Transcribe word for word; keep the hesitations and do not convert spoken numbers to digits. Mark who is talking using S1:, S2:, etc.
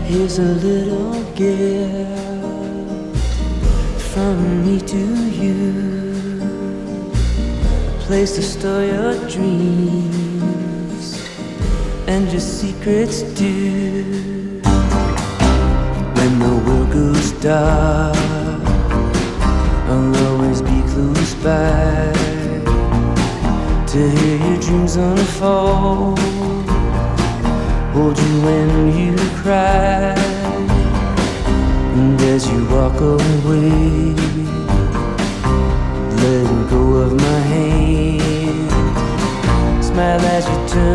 S1: Here's a little gift from me to you, a place to store your dreams and your secrets too. When the world goes dark, I'll always be close by to hear your dreams unfold, hold you when you cry, and as you walk away, letting go of my hand, smile as you turn